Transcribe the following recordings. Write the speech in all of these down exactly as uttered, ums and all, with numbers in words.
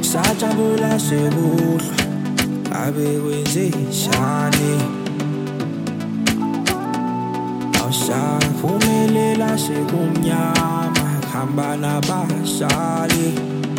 Sajabula sekuhlwa ngabe kwenzeshani awusaphumelela sekumnyama hamba nabashali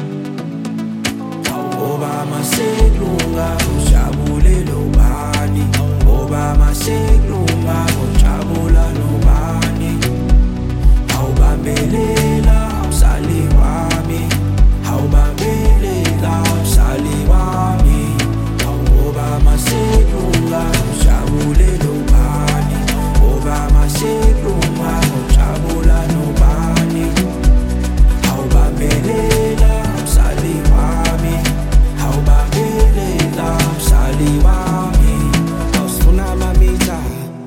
ngoba masekulunga ujabule nobani ngoba masekulunga ujabula nobani awubambelela awusali wami awubambelela awusali wami ngoba masekulunga ujabule nobani ngoba masekulunga ujabula nobani awubambelela awusali wami awubambelela awusali wami awusifuna mamita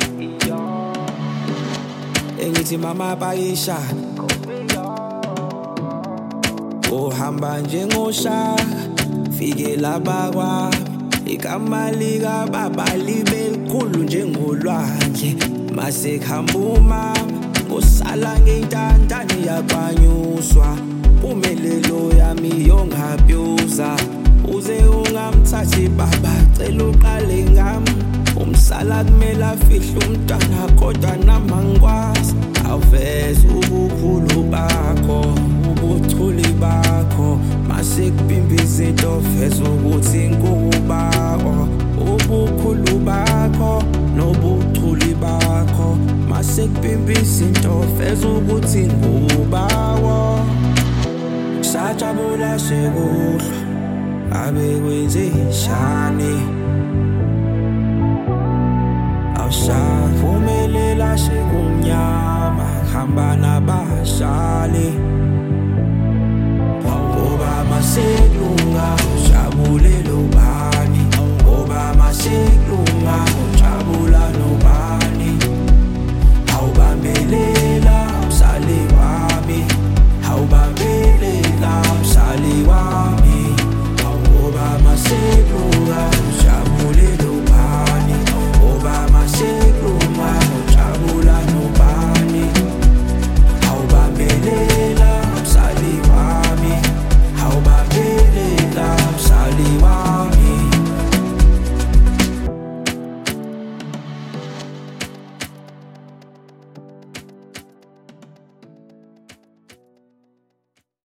engithi mama bayisha uhamba njengoshaka fike laba kwami igama lika baba libe likhulu njengolwandle mase khamba umama usala ngentandane yakwanyuswa umelelo yami yongabyoza uze ungamthathi baba cela uqale ngami umsala kumele afihle umntwana kodwa nami angikwazi awuveze ubukhulu bakho ubuchuli bakho mase kubimba izinto veze ukuthi inkukubakho ubukhulu bakho nobuchuli bakho mase kubimba izinto veze ukuthi inkukubakho sajabula sekuhlwa ngabe kwenzeshani awusaphumelela sekumnyama hamba nabashali